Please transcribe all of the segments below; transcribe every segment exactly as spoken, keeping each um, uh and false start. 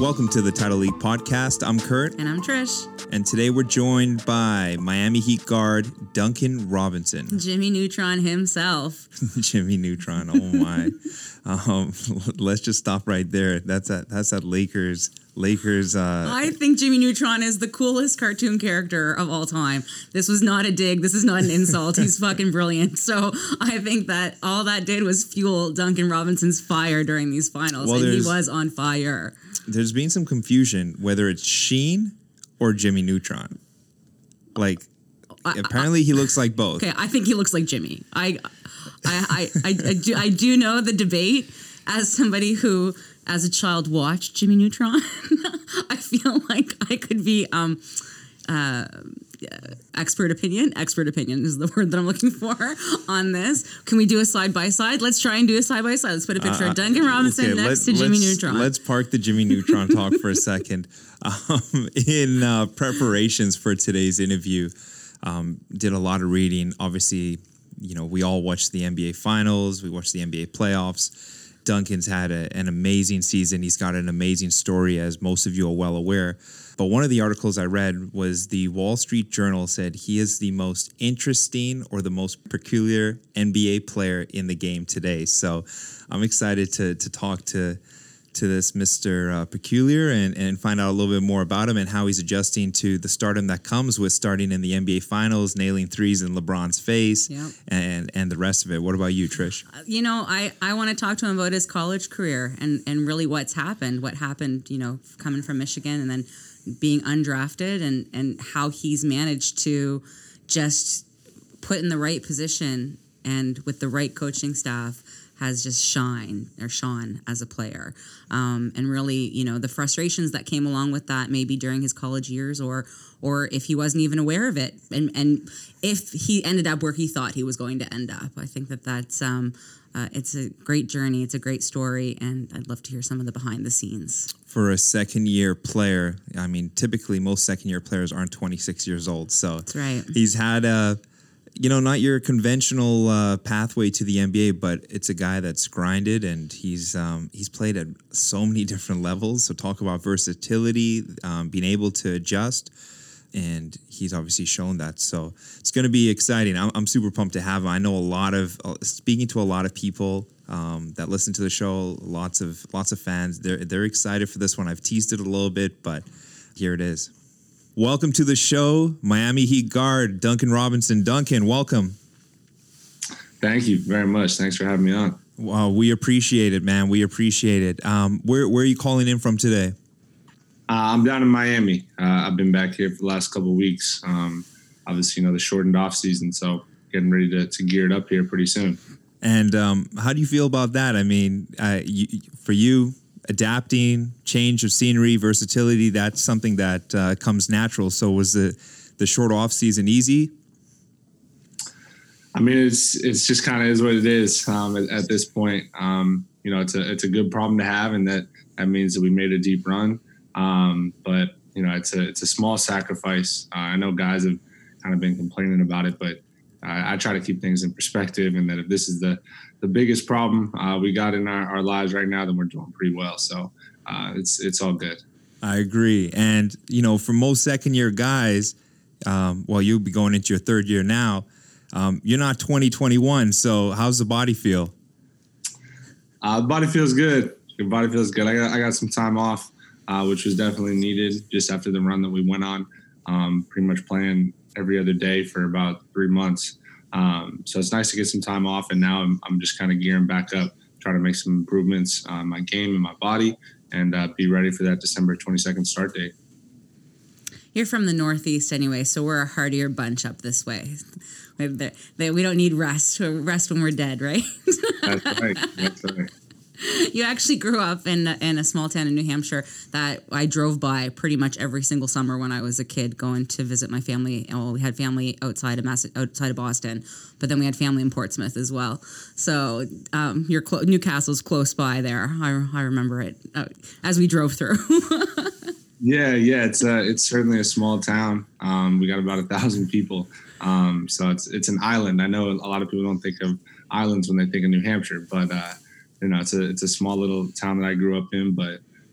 Welcome to the Title League podcast. I'm Kurt. And I'm Trish. And today we're joined by Miami Heat guard Duncan Robinson. Jimmy Neutron himself. Jimmy Neutron, oh my. um, let's just stop right there. That's that, that's that Lakers. Lakers. Uh, I think Jimmy Neutron is the coolest cartoon character of all time. This was not a dig. This is not an insult. He's fucking brilliant. So I think that all that did was fuel Duncan Robinson's fire during these finals. Well, and he was on fire. There's been some confusion whether it's Sheen or Jimmy Neutron. Like, I, apparently he looks like both. Okay, I think he looks like Jimmy. I, I, I, I, I, do, I do know the debate as somebody who, as a child, watched Jimmy Neutron. I feel like I could be um, uh, expert opinion. Expert opinion is the word that I'm looking for on this. Can we do a side by side? Let's try and do a side by side. Let's put a picture uh, of Duncan Robinson okay, next to Jimmy Neutron. Let's park the Jimmy Neutron talk for a second. Um, in uh, preparations for today's interview, um, did a lot of reading. Obviously, you know, we all watched the N B A Finals. We watched the N B A playoffs. Duncan's had a, an amazing season. He's got an amazing story, as most of you are well aware. But one of the articles I read was the Wall Street Journal said he is the most interesting or the most peculiar N B A player in the game today. So I'm excited to to talk to to this Mister Uh, Peculiar and, and find out a little bit more about him and how he's adjusting to the stardom that comes with starting in the N B A Finals, nailing threes in LeBron's face, yep. and, and the rest of it. What about you, Trish? Uh, you know, I, I want to talk to him about his college career and, and really what's happened, what happened, you know, coming from Michigan and then being undrafted and, and how he's managed to just put in the right position and with the right coaching staff has just shine or shone as a player. Um, and really, you know, the frustrations that came along with that maybe during his college years or or if he wasn't even aware of it. And, and if he ended up where he thought he was going to end up. I think that that's, um, uh, it's a great journey. It's a great story. And I'd love to hear some of the behind the scenes. For a second year player, I mean, typically most second year players aren't twenty-six years old. So that's right. He's had a, you know, not your conventional uh, pathway to the N B A, but it's a guy that's grinded and he's um, he's played at so many different levels. So talk about versatility, um, being able to adjust, and he's obviously shown that. So it's going to be exciting. I'm, I'm super pumped to have him. I know a lot of uh, speaking to a lot of people um, that listen to the show. Lots of lots of fans. They're they're excited for this one. I've teased it a little bit, but here it is. Welcome to the show, Miami Heat guard Duncan Robinson. Duncan, welcome. Thank you very much. Thanks for having me on. Wow, we appreciate it, man. We appreciate it. Um, where where are you calling in from today? Uh, I'm down in Miami. Uh, I've been back here for the last couple of weeks. Um, obviously, you know, the shortened off season, so getting ready to, to gear it up here pretty soon. And um, how do you feel about that? I mean, uh, you, for you, adapting, change of scenery, versatility, that's something that uh, comes natural. So was the the short off season easy? I mean, it's it's just kind of is what it is um, at, at this point. Um, you know, it's a it's a good problem to have, and that, that means that we made a deep run. Um, but you know, it's a it's a small sacrifice. Uh, I know guys have kind of been complaining about it, but I, I try to keep things in perspective, and that if this is the the biggest problem uh, we got in our, our lives right now, then we're doing pretty well. So uh, it's it's all good. I agree. And, you know, for most second year guys, um, well, you'll be going into your third year now. Um, you're not twenty, twenty-one. So how's the body feel? Uh, the body feels good. The body feels good. I got I got some time off, uh, which was definitely needed just after the run that we went on. Um, pretty much playing every other day for about three months. Um, so it's nice to get some time off, and now I'm, I'm just kind of gearing back up, trying to make some improvements on my game and my body, and uh, be ready for that December twenty-second start date. You're from the Northeast anyway, so we're a hardier bunch up this way. We don't need rest. We rest when we're dead, right? That's right. That's right. You actually grew up in in a small town in New Hampshire that I drove by pretty much every single summer when I was a kid, going to visit my family. Well, we had family outside of Mass- outside of Boston, but then we had family in Portsmouth as well. So um, your clo- Newcastle's close by there. I, I remember it uh, as we drove through. yeah, yeah, it's uh, it's certainly a small town. Um, we got about a thousand people, um, so it's it's an island. I know a lot of people don't think of islands when they think of New Hampshire, but uh, you know, it's a it's a small little town that I grew up in, but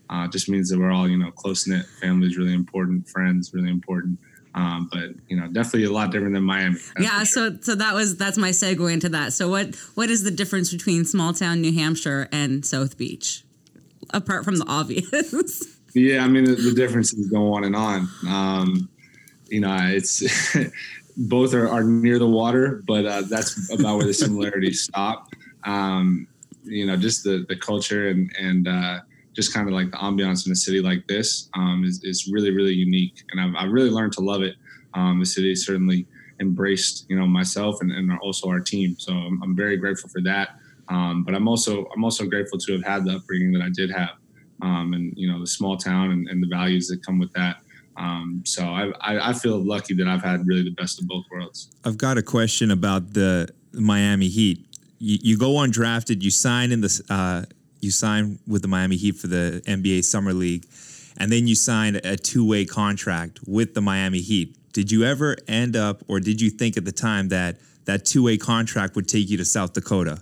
uh, just means that we're all, you know, close knit. Family is really important. Friends really important. Um, but you know, definitely a lot different than Miami. Yeah. Sure. So, so that was that's my segue into that. So, what what is the difference between small town New Hampshire and South Beach, apart from the obvious? Yeah, I mean, the, the differences go on and on. Um, you know, it's both are, are near the water, but uh, that's about where the similarities stop. Um, you know, just the, the culture and, and uh, just kind of like the ambiance in a city like this um, is, is really, really unique. And I've, I've really learned to love it. Um, the city certainly embraced, you know, myself and, and also our team. So I'm, I'm very grateful for that. Um, but I'm also I'm also grateful to have had the upbringing that I did have. Um, and, you know, the small town and, and the values that come with that. Um, so I, I, I feel lucky that I've had really the best of both worlds. I've got a question about the Miami Heat. You, you go undrafted, you sign in the, uh, you sign with the Miami Heat for the N B A Summer League, and then you sign a two-way contract with the Miami Heat. Did you ever end up, or did you think at the time that that two-way contract would take you to South Dakota?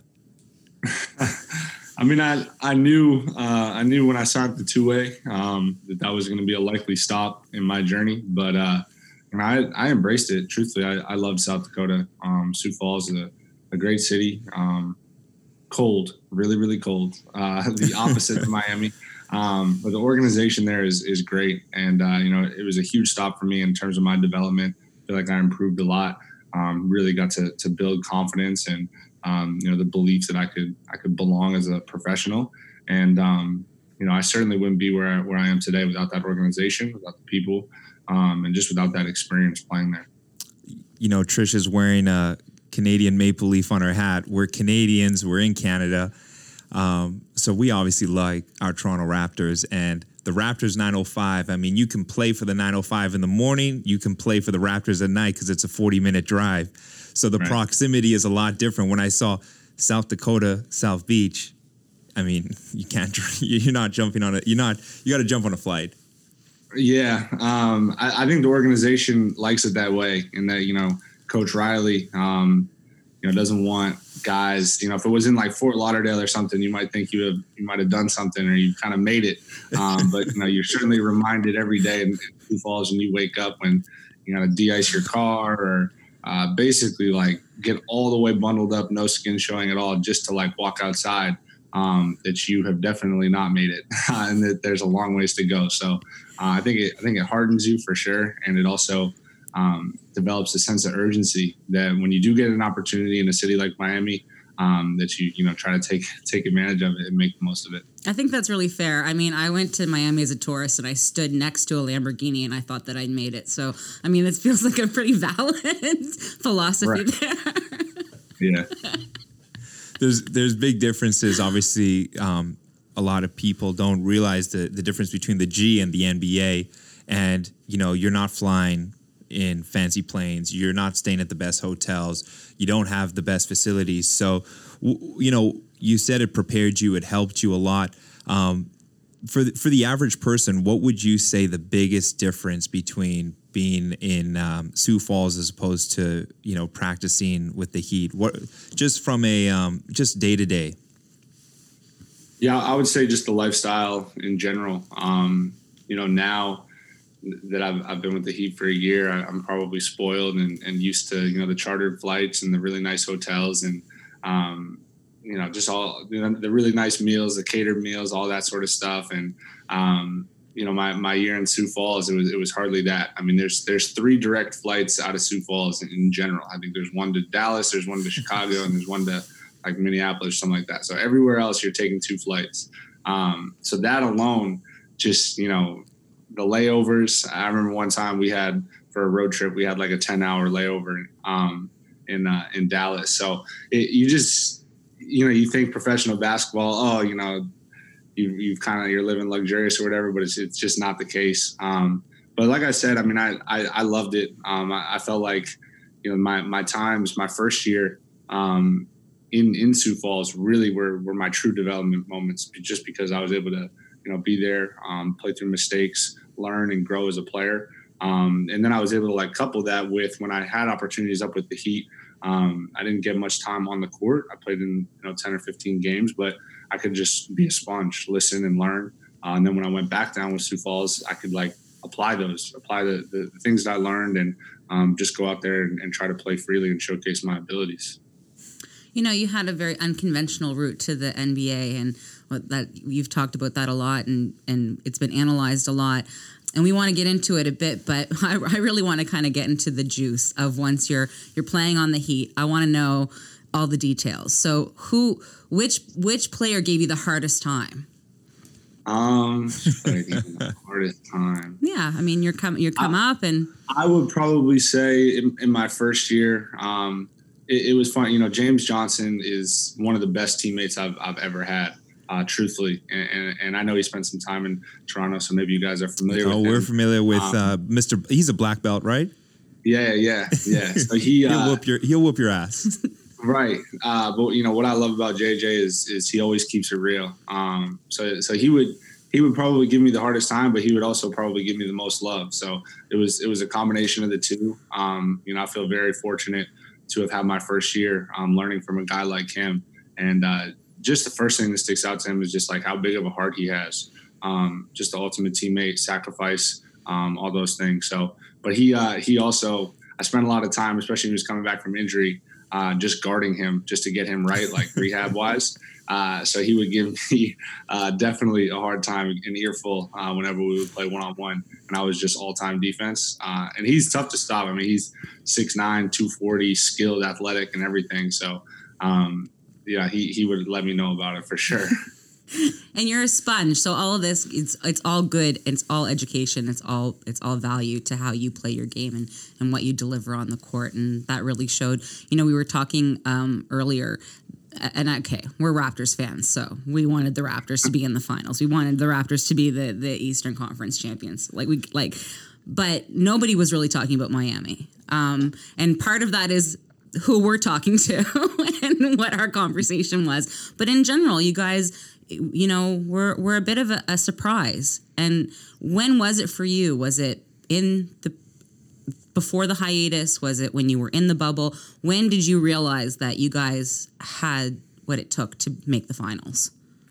I mean, I I knew uh, I knew when I signed the two way um, that that was going to be a likely stop in my journey, but uh, and I I embraced it. Truthfully, I, I loved South Dakota. Um, Sioux Falls is a, a great city. Um, cold, really really cold. Uh, the opposite of Miami, um, but the organization there is is great, and uh, you know it was a huge stop for me in terms of my development. I feel like I improved a lot. Um, really got to to build confidence and. Um, you know, the belief that I could I could belong as a professional. And, um, you know, I certainly wouldn't be where I, where I am today without that organization, without the people, um, and just without that experience playing there. You know, Trisha's wearing a Canadian maple leaf on her hat. We're Canadians. We're in Canada. Um, so we obviously like our Toronto Raptors. And the Raptors nine oh five, I mean, you can play for the nine oh five in the morning. You can play for the Raptors at night because it's a forty-minute drive. So the right. proximity is a lot different. When I saw South Dakota, South Beach, I mean, you can't, you're not jumping on it. You're not, you got to jump on a flight. Yeah. Um, I, I think the organization likes it that way. And that, you know, Coach Riley, um, you know, doesn't want guys, you know, if it was in like Fort Lauderdale or something, you might think you have, you might have done something or you kind of made it. Um, but, you know, you're certainly reminded every day in Sioux Falls when you wake up when you got to de-ice your car or, Uh, basically like get all the way bundled up, no skin showing at all, just to like walk outside, um, that you have definitely not made it and that there's a long ways to go. So uh, I think it, I think it hardens you for sure. And it also um, develops a sense of urgency that when you do get an opportunity in a city like Miami, um, that you, you know, try to take, take advantage of it and make the most of it. I think that's really fair. I mean, I went to Miami as a tourist and I stood next to a Lamborghini and I thought that I'd made it. So, I mean, this feels like a pretty valid philosophy right. there. Yeah. There's, there's big differences. Obviously, um, a lot of people don't realize the, the difference between the G and the N B A. And, you know, you're not flying in fancy planes. You're not staying at the best hotels. You don't have the best facilities. So, w- you know, you said it prepared you. It helped you a lot. Um, for the, for the average person, what would you say the biggest difference between being in um, Sioux Falls as opposed to, you know, practicing with the Heat? What just from a um, just day to day? Yeah, I would say just the lifestyle in general. Um, you know, now that I've, I've been with the Heat for a year, I, I'm probably spoiled and, and used to, you know, the chartered flights and the really nice hotels and, um, you know, just all you know, the really nice meals, the catered meals, all that sort of stuff. And, um, you know, my, my year in Sioux Falls, it was, it was hardly that. I mean, there's, there's three direct flights out of Sioux Falls in, in general. I think there's one to Dallas, there's one to Chicago, and there's one to like Minneapolis, something like that. So everywhere else you're taking two flights. Um, so that alone, just, you know, the layovers. I remember one time we had for a road trip, we had like a ten hour layover, um, in, uh, in Dallas. So it, you just, you know, you think professional basketball, oh, you know, you, you've kind of, you're living luxurious or whatever, but it's, it's just not the case. Um, but like I said, I mean, I, I, I loved it. Um, I, I felt like, you know, my, my times, my first year, um, in, in Sioux Falls really were, were my true development moments, just because I was able to, you know, be there, um, play through mistakes, learn and grow as a player. Um, and then I was able to like couple that with when I had opportunities up with the Heat. Um, I didn't get much time on the court. I played in, you know, ten or fifteen games, but I could just be a sponge, listen and learn. Uh, and then when I went back down with Sioux Falls, I could like apply those, apply the, the, the things that I learned, and um, just go out there and, and try to play freely and showcase my abilities. You know, you had a very unconventional route to the N B A, and that you've talked about that a lot, and, and it's been analyzed a lot. And we want to get into it a bit, but I, I really want to kind of get into the juice of once you're you're playing on the Heat. I want to know all the details. So, who, which, which player gave you the hardest time? Um, the hardest time. Yeah, I mean, you're come you're come I, up, and I would probably say in, in my first year, um, it, it was fun. You know, James Johnson is one of the best teammates I've I've ever had. Uh, truthfully, and, and, and I know he spent some time in Toronto, so maybe you guys are familiar oh, with him. we're familiar with um, uh, Mister He's a black belt, right? Yeah, yeah, yeah. So he he'll uh, whoop your he'll whoop your ass. Right. Uh, but you know what I love about J J is is he always keeps it real. Um, so so he would he would probably give me the hardest time, but he would also probably give me the most love. So it was it was a combination of the two. Um, you know, I feel very fortunate to have had my first year um, learning from a guy like him, and uh, just the first thing that sticks out to him is just like how big of a heart he has. Um, just the ultimate teammate, sacrifice, um, all those things. So, but he uh, he also I spent a lot of time, especially when he was coming back from injury, uh, just guarding him just to get him right, like rehab wise. Uh, so he would give me uh, definitely a hard time, an earful uh, whenever we would play one on one, and I was just all time defense. Uh, and he's tough to stop. I mean, he's six nine, two forty, skilled, athletic, and everything. So. Um, Yeah, he, he would let me know about it for sure. And you're a sponge, so all of this it's it's all good. It's all education. It's all it's all value to how you play your game and, and what you deliver on the court, and that really showed. You know, we were talking um, earlier, and okay, we're Raptors fans, so we wanted the Raptors to be in the finals. We wanted the Raptors to be the the Eastern Conference champions. Like we like, but nobody was really talking about Miami, um, and part of that is who we're talking to and what our conversation was. But in general, you guys, you know, we're we're a bit of a, a surprise. And when was it for you? Was it in the before the hiatus? Was it when you were in the bubble? When did you realize that you guys had what it took to make the finals?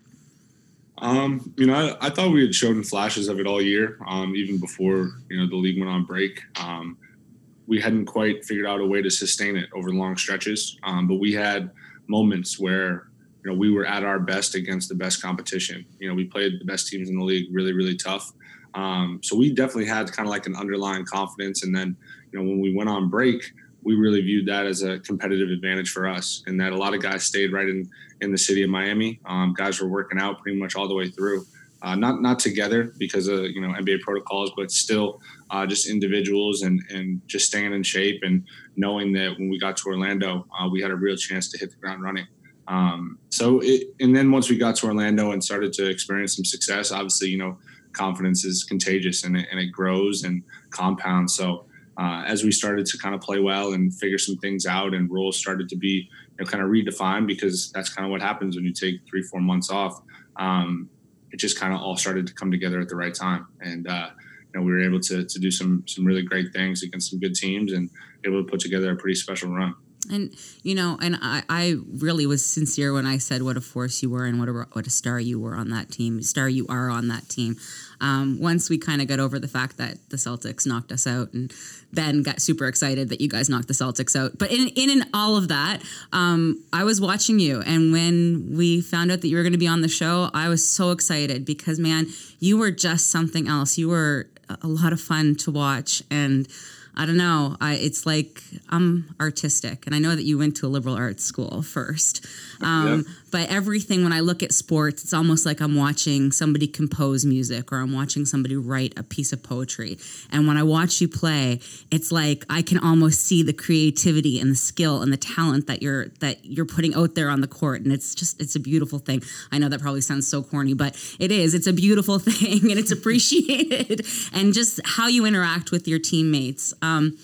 Um, you know, I, I thought we had shown flashes of it all year, um, even before, you know, the league went on break. Um, we hadn't quite figured out a way to sustain it over long stretches. Um, but we had moments where, you know, we were at our best against the best competition. You know, we played the best teams in the league really, really tough. Um, so we definitely had kind of like an underlying confidence. And then, you know, when we went on break, we really viewed that as a competitive advantage for us, and that a lot of guys stayed right in, in the city of Miami. Um, guys were working out pretty much all the way through. Uh, not not together because of, you know, N B A protocols, but still uh, just individuals and, and just staying in shape and knowing that when we got to Orlando, uh, we had a real chance to hit the ground running. Um, so, it, and then once we got to Orlando and started to experience some success, obviously, you know, confidence is contagious and it, and it grows and compounds. So uh, as we started to kind of play well and figure some things out and roles started to be, you know, kind of redefined, because that's kind of what happens when you take three, four months off. Um, it just kind of all started to come together at the right time. And, uh, you know, we were able to to do some some really great things against some good teams and able to put together a pretty special run. And, you know, and I, I really was sincere when I said what a force you were and what a, what a star you were on that team, star you are on that team. Um, once we kind of got over the fact that the Celtics knocked us out, and Ben got super excited that you guys knocked the Celtics out. But in in, in all of that, um, I was watching you. And when we found out that you were going to be on the show, I was so excited because, man, you were just something else. You were a lot of fun to watch. And I don't know. I, it's like I'm artistic, and I know that you went to a liberal arts school first. Um, yep. But everything, when I look at sports, it's almost like I'm watching somebody compose music, or I'm watching somebody write a piece of poetry. And when I watch you play, it's like I can almost see the creativity and the skill and the talent that you're that you're putting out there on the court. And it's just it's a beautiful thing. I know that probably sounds so corny, but it is. It's a beautiful thing, and it's appreciated. And just how you interact with your teammates. Um,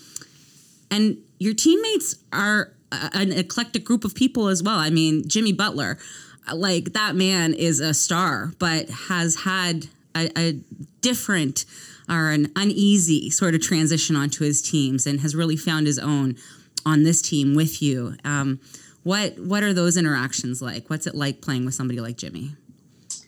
and your teammates are a, an eclectic group of people as well. I mean, Jimmy Butler, like that man is a star, but has had a, a different or an uneasy sort of transition onto his teams and has really found his own on this team with you. Um, what what are those interactions like? What's it like playing with somebody like Jimmy?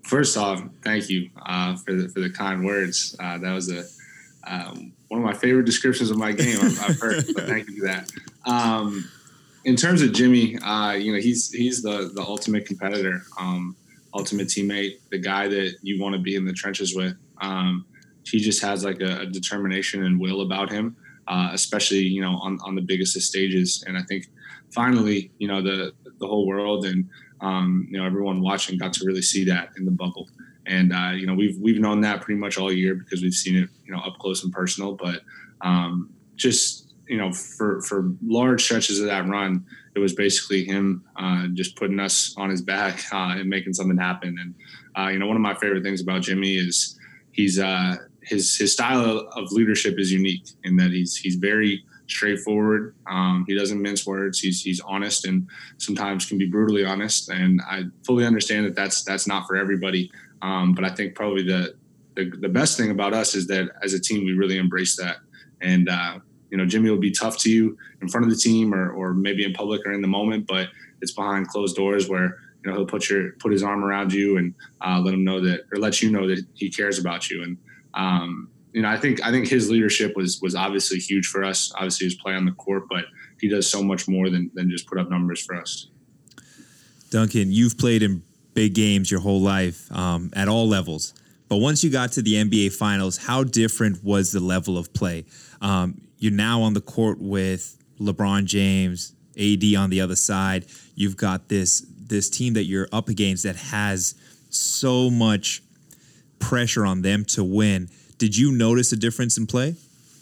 First off, thank you uh, for the for the kind words. Uh, that was a um, one of my favorite descriptions of my game I've, I've heard. But thank you for that. Um, in terms of Jimmy, uh, you know, he's he's the the ultimate competitor, um, ultimate teammate, the guy that you want to be in the trenches with. Um, he just has like a, a determination and will about him, uh, especially you know on on the biggest of stages. And I think finally, you know, the the whole world and Um, you know, everyone watching got to really see that in the bubble. And, uh, you know, we've, we've known that pretty much all year because we've seen it, you know, up close and personal, but, um, just, you know, for, for large stretches of that run, it was basically him, uh, just putting us on his back, uh, and making something happen. And, uh, you know, one of my favorite things about Jimmy is he's, uh, his, his style of leadership is unique in that he's, he's very straightforward. Um, he doesn't mince words. He's he's honest and sometimes can be brutally honest. And I fully understand that that's that's not for everybody. Um, but I think probably the, the the best thing about us is that as a team we really embrace that. And uh, you know, Jimmy will be tough to you in front of the team or or maybe in public or in the moment, but it's behind closed doors where you know he'll put your put his arm around you and uh, let him know that or let you know that he cares about you. And um, You know, I think I think his leadership was was obviously huge for us. Obviously, his play on the court, but he does so much more than than just put up numbers for us. Duncan, you've played in big games your whole life um, at all levels, but once you got to the N B A Finals, how different was the level of play? Um, you're now on the court with LeBron James, A D on the other side. You've got this this team that you're up against that has so much pressure on them to win. Did you notice a difference in play?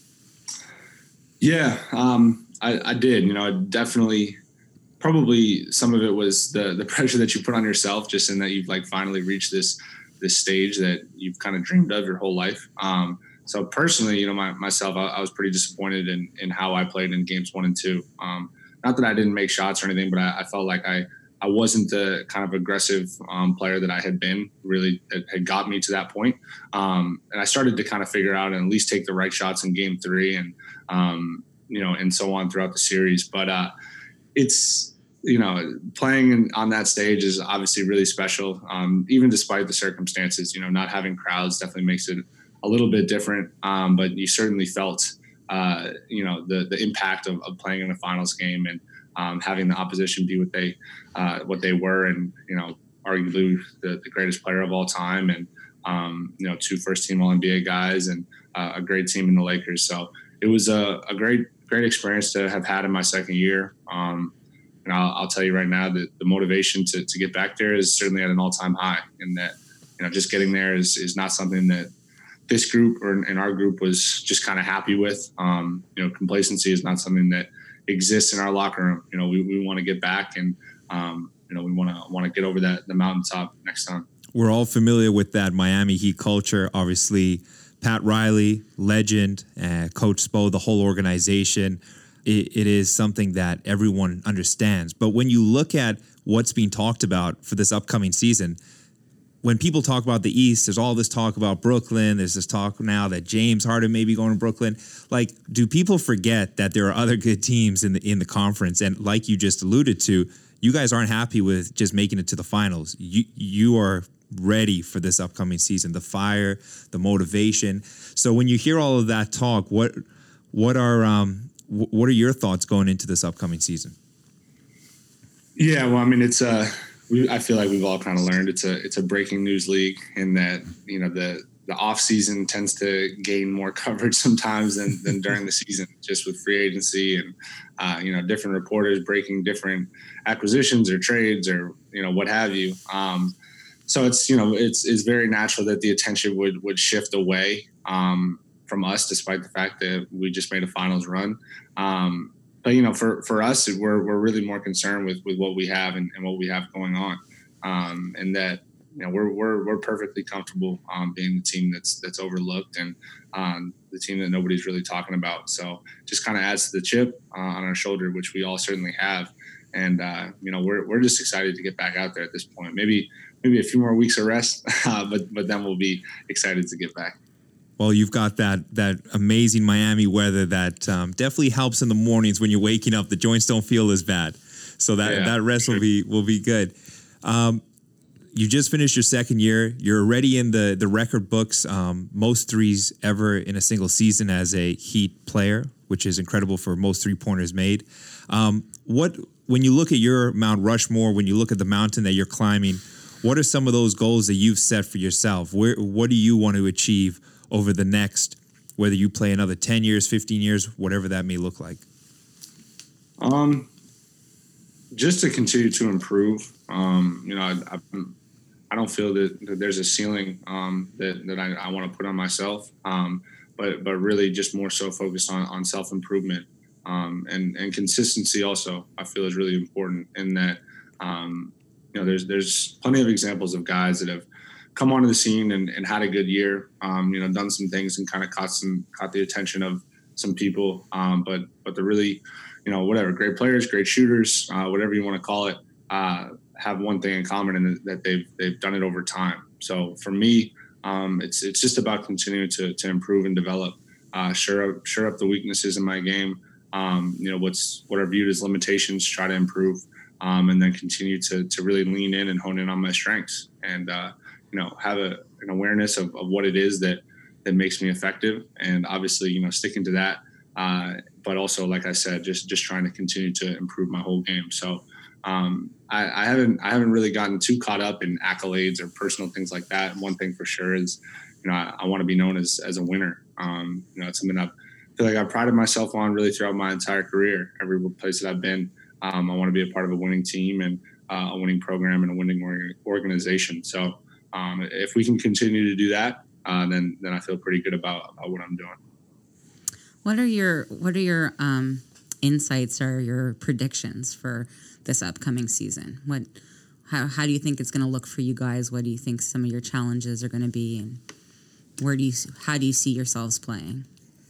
Yeah, um, I, I did. You know, definitely. Probably some of it was the the pressure that you put on yourself, just in that you've like finally reached this this stage that you've kind of dreamed of your whole life. Um, so personally, you know, my, myself, I, I was pretty disappointed in in how I played in games one and two. Um, not that I didn't make shots or anything, but I, I felt like I. I wasn't the kind of aggressive um, player that I had been, really that had got me to that point. Um, and I started to kind of figure out and at least take the right shots in game three and, um, you know, and so on throughout the series. But uh, it's, you know, playing in, on that stage is obviously really special, um, even despite the circumstances. You know, not having crowds definitely makes it a little bit different, um, but you certainly felt, uh, you know, the, the impact of, of playing in a finals game and, Um, having the opposition be what they uh, what they were, and you know, arguably the, the greatest player of all time, and um, you know, two first team All N B A guys, and uh, a great team in the Lakers. So it was a, a great great experience to have had in my second year. Um, and I'll, I'll tell you right now that the motivation to, to get back there is certainly at an all time high, and that you know, just getting there is is not something that this group or in our group was just kind of happy with. Um, you know, complacency is not something that exists in our locker room. You know, we, we want to get back and, um, you know, we want to want to get over that, the mountaintop next time. We're all familiar with that Miami Heat culture. Obviously, Pat Riley, legend, uh, Coach Spo, the whole organization. It, it is something that everyone understands. But when you look at what's being talked about for this upcoming season, when people talk about the East, there's all this talk about Brooklyn. There's this talk now that James Harden may be going to Brooklyn. Like, do people forget that there are other good teams in the in the conference? And like you just alluded to, you guys aren't happy with just making it to the finals. You you are ready for this upcoming season. The fire, the motivation. So when you hear all of that talk, what what are um what are your thoughts going into this upcoming season? Yeah, well, I mean, it's uh We, I feel like we've all kind of learned it's a it's a breaking news league, in that you know the the off season tends to gain more coverage sometimes than, than during the season, just with free agency and uh, you know different reporters breaking different acquisitions or trades or you know what have you. Um, so it's you know it's it's very natural that the attention would would shift away um, from us, despite the fact that we just made a finals run. Um, But, you know, for, for us, we're we're really more concerned with, with what we have and, and what we have going on. Um, and that, you know, we're we're we're perfectly comfortable um, being the team that's that's overlooked and um, the team that nobody's really talking about. So just kind of adds to the chip uh, on our shoulder, which we all certainly have. And, uh, you know, we're we're just excited to get back out there at this point. Maybe maybe a few more weeks of rest, uh, but but then we'll be excited to get back. Well, you've got that that amazing Miami weather that um, definitely helps in the mornings when you're waking up. The joints don't feel as bad, so that, yeah, that rest sure. will be will be good. Um, you just finished your second year. You're already in the the record books, um, most threes ever in a single season as a Heat player, which is incredible for most three pointers made. Um, what when you look at your Mount Rushmore, when you look at the mountain that you're climbing, what are some of those goals that you've set for yourself? Where what do you want to achieve over the next, whether you play another ten years, fifteen years, whatever that may look like? Um, just to continue to improve. Um, you know, I, I, I don't feel that, that there's a ceiling um, that, that I, I want to put on myself, um, but but really just more so focused on, on self-improvement um, and, and consistency also, I feel is really important in that, um, you know, there's there's plenty of examples of guys that have come onto the scene and, and had a good year, um, you know, done some things and kind of caught some caught the attention of some people, um, but but they're really, you know, whatever, great players, great shooters, uh, whatever you want to call it, uh, have one thing in common, and that they've they've done it over time. So for me, um, it's it's just about continuing to to improve and develop, uh, sure up sure up the weaknesses in my game. Um, you know, what's what are viewed as limitations, try to improve, um, and then continue to to really lean in and hone in on my strengths, and uh, you know, have a, an awareness of, of what it is that that makes me effective, and obviously, you know, sticking to that. Uh, but also, like I said, just just trying to continue to improve my whole game. So. Um, I, I haven't I haven't really gotten too caught up in accolades or personal things like that. One thing for sure is, you know, I, I want to be known as as a winner. Um, you know, it's something I feel like I've prided myself on really throughout my entire career. Every place that I've been, um, I want to be a part of a winning team and uh, a winning program and a winning organization. So um, if we can continue to do that, uh, then then I feel pretty good about, about what I'm doing. What are your What are your um, insights or your predictions for this upcoming season? What, how, how do you think it's going to look for you guys? What do you think some of your challenges are going to be, and where do you, how do you see yourselves playing?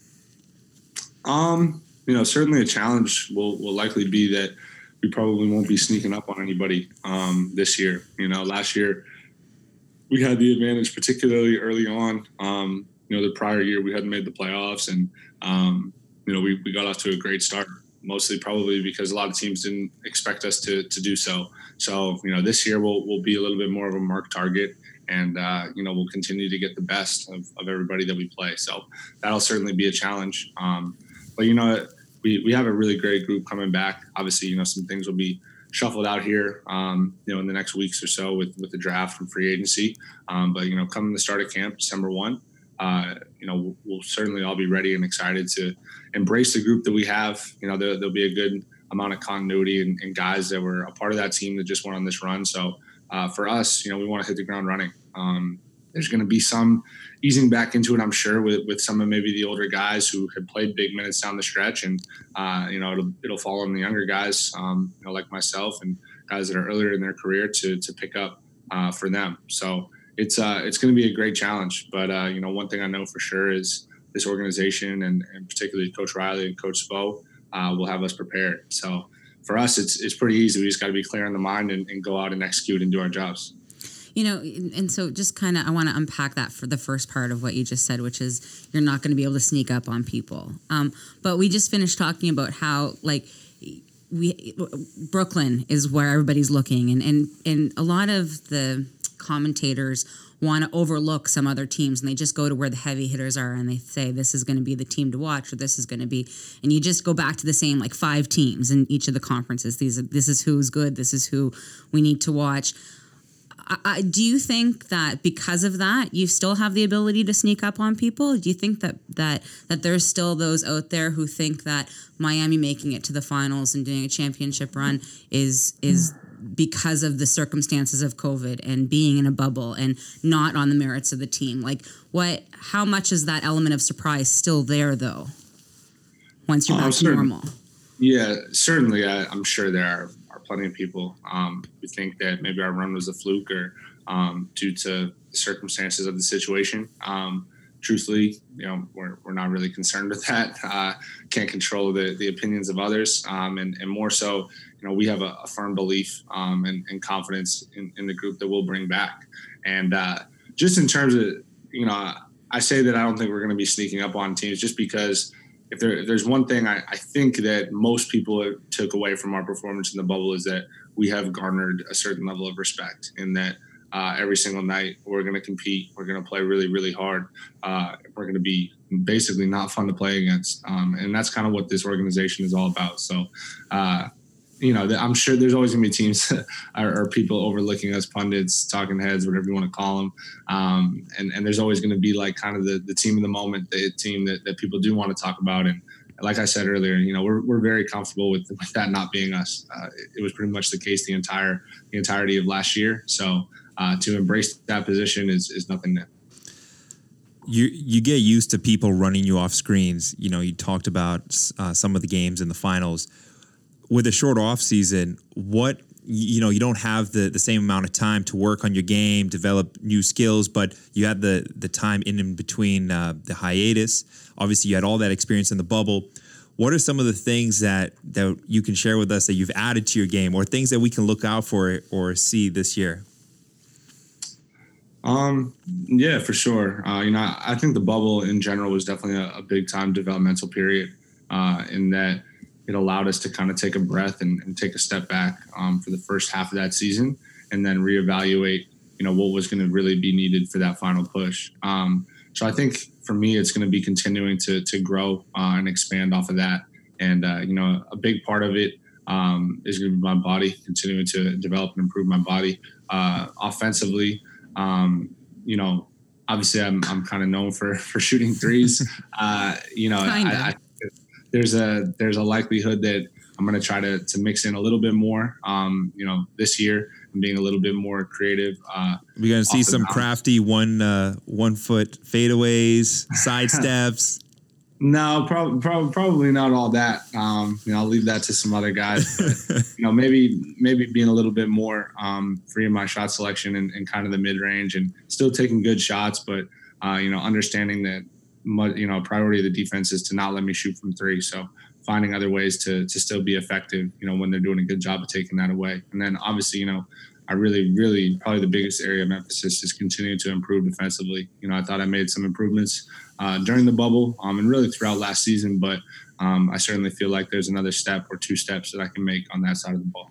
Um, you know, certainly a challenge will, will likely be that we probably won't be sneaking up on anybody um, this year. You know, last year we had the advantage, particularly early on. Um, you know, the prior year we hadn't made the playoffs, and um, you know, we, we got off to a great start. Mostly probably because a lot of teams didn't expect us to to do so. So, you know, this year we'll we'll be a little bit more of a marked target, and, uh, you know, we'll continue to get the best of, of everybody that we play. So that'll certainly be a challenge. Um, but, you know, we, we have a really great group coming back. Obviously, you know, some things will be shuffled out here, um, you know, in the next weeks or so with, with the draft and free agency. Um, but, you know, coming the start of camp, December first, Uh, you know, we'll, we'll certainly all be ready and excited to embrace the group that we have. You know, there, there'll be a good amount of continuity and, and guys that were a part of that team that just went on this run. So uh, for us, you know, we want to hit the ground running. Um, there's going to be some easing back into it, I'm sure, with, with some of maybe the older guys who had played big minutes down the stretch. And, uh, you know, it'll, it'll fall on the younger guys, um, you know, like myself and guys that are earlier in their career to, to pick up uh, for them. So, It's uh, it's going to be a great challenge, but uh, you know, one thing I know for sure is this organization and, and particularly Coach Riley and Coach Spo uh, will have us prepared. So for us, it's it's pretty easy. We just got to be clear in the mind and, and go out and execute and do our jobs. You know, and so just kind of, I want to unpack that for the first part of what you just said, which is you're not going to be able to sneak up on people. Um, but we just finished talking about how, like, we Brooklyn is where everybody's looking, and and and a lot of the commentators want to overlook some other teams, and they just go to where the heavy hitters are and they say this is going to be the team to watch, or this is going to be, and you just go back to the same like five teams in each of the conferences. These this is who's good, this is who we need to watch. I, I, do you think that because of that you still have the ability to sneak up on people? Do you think that that that there's still those out there who think that Miami making it to the finals and doing a championship run is is because of the circumstances of COVID and being in a bubble and not on the merits of the team? Like, what, how much is that element of surprise still there though, once you're Oh, back to certain- normal? Yeah, certainly. I, I'm sure there are, are plenty of people um, who think that maybe our run was a fluke or um, due to the circumstances of the situation. Um, truthfully, you know, we're, we're not really concerned with that. Uh, can't control the, the opinions of others. Um, and, and more so, you know, we have a, a firm belief um, and, and confidence in, in the group that we'll bring back. And uh, just in terms of, you know, I say that I don't think we're going to be sneaking up on teams just because if, there, if there's one thing I, I think that most people took away from our performance in the bubble is that we have garnered a certain level of respect, in that uh, every single night. We're going to compete. We're going to play really, really hard. Uh, we're going to be basically not fun to play against. Um, and that's kind of what this organization is all about. So, uh, you know, I'm sure there's always going to be teams or, or people overlooking us, pundits, talking heads, whatever you want to call them. Um, and, and there's always going to be like kind of the, the team of the moment, the team that, that people do want to talk about. And like I said earlier, you know, we're, we're very comfortable with, with that not being us. Uh, it, it was pretty much the case the entire, the entirety of last year. So uh, to embrace that position is, is nothing new. You you get used to people running you off screens. You know, you talked about uh, some of the games in the finals. With a short off season, what you know, you don't have the, the same amount of time to work on your game, develop new skills, but you had the the time in and between uh, the hiatus. Obviously, you had all that experience in the bubble. What are some of the things that that you can share with us that you've added to your game, or things that we can look out for or see this year? Um, yeah, for sure. Uh, you know, I, I think the bubble in general was definitely a, a big time developmental period, uh, in that it allowed us to kind of take a breath and, and take a step back, um, for the first half of that season, and then reevaluate, you know, what was going to really be needed for that final push. Um, so I think for me, it's going to be continuing to, to grow, uh, and expand off of that. And, uh, you know, a big part of it, um, is going to be my body, continuing to develop and improve my body, uh, offensively. Um, you know, obviously I'm, I'm kind of known for, for shooting threes. Uh, you know, I, I, there's a, there's a likelihood that I'm going to try to, to mix in a little bit more, um, you know, this year and being a little bit more creative. Uh, We're going to see some crafty one, uh, one foot fadeaways, side steps. No, probably, probably, probably not all that. Um, you know, I'll leave that to some other guys. But, you know, maybe, maybe being a little bit more um, free in my shot selection and, and kind of the mid range, and still taking good shots, but uh, you know, understanding that, you know, priority of the defense is to not let me shoot from three. So finding other ways to to still be effective, you know, when they're doing a good job of taking that away. And then obviously, you know, I really, really probably the biggest area of emphasis is continuing to improve defensively. You know, I thought I made some improvements uh, during the bubble um, and really throughout last season, but um, I certainly feel like there's another step or two steps that I can make on that side of the ball.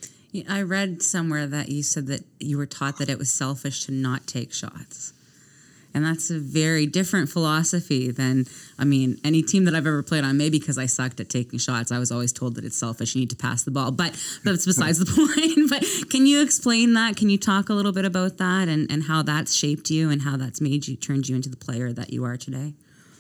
I read somewhere that you said that you were taught that it was selfish to not take shots. And that's a very different philosophy than, I mean, any team that I've ever played on, maybe because I sucked at taking shots, I was always told that it's selfish, you need to pass the ball. But that's besides the point. But can you explain that? Can you talk a little bit about that and, and how that's shaped you and how that's made you, turned you into the player that you are today?